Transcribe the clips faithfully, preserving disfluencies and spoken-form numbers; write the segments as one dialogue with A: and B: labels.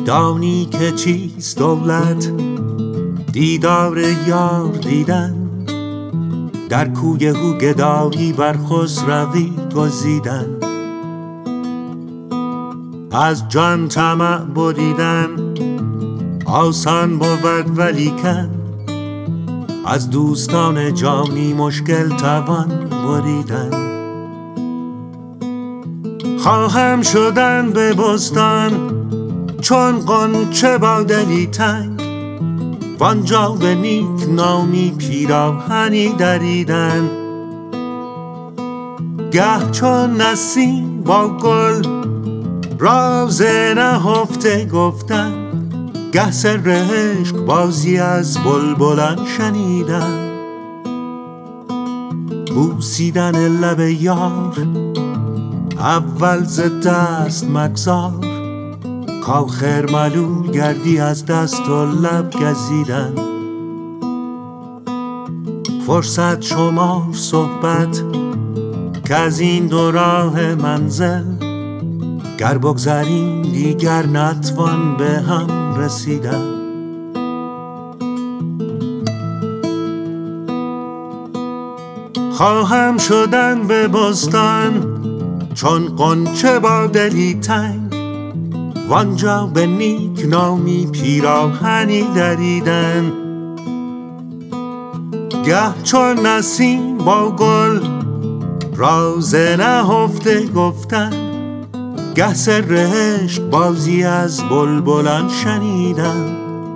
A: دانی که چیست دولت، دیدار یار دیدن، در کوی او گدایی بر خسروی گزیدن. از جان طمع بریدن آسان بود ولیکن، از دوستان جانی مشکل توان بریدن. خواهم شدن به بستان چون غنچه با دلی تنگ، وانجا به نیک نامی پیراهنی دریدن. گه چون نسیم با گل راز نهفته گفتن، گه سر عشق بازی از بلبلان شنیدن. بوسیدن لب یار اول ز دست مگذار، کآخر ملول گردی از دست و لب گزیدن. فرصت شمار صحبت که از این دو راه منزل، گر بگذریم دیگر نتوان به هم رسیدن. خواهم شدن به بستان چون غنچه با دلی تنگ، وانجا به نیک نامی پیراهنی دریدن. گه چون نسیم با گل راز نهفته گفتن، گه سر عشق بازی از بلبلان شنیدن.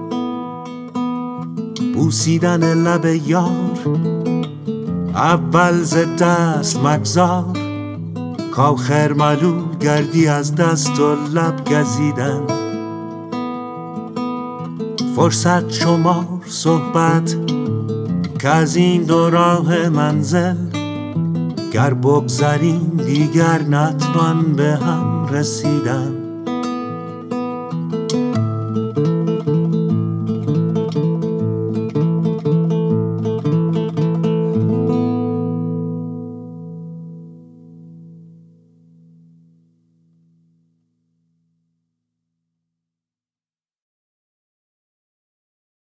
A: بوسیدن لب یار اول ز دست مگذار، کآخر ملول گردی از دست و لب گزیدن. فرصت شمار صحبت که از این دو راه منزل، گر بگذریم دیگر نتوان به هم رسیدن.